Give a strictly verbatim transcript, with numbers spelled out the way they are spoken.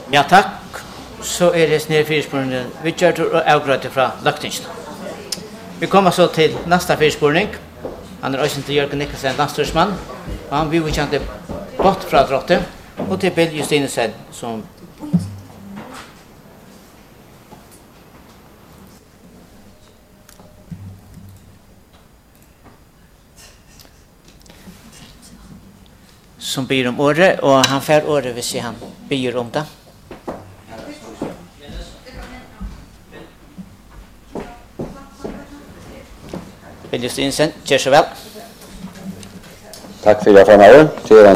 Ja, takk. Så er det sned fyrspårningen. Vi kjør til avgrøte fra Løgtingsen. Vi kommer så til neste fyrspårning. Han er også til Jørgen Nikkelsen, landstyrsmann. Og han vil kjente godt fra drottet. Og til Bill Justinesen, som som ber om året, og han får året hvis han ber om det. Bill Justinesen, kjør så vel. Takk for det, Franare.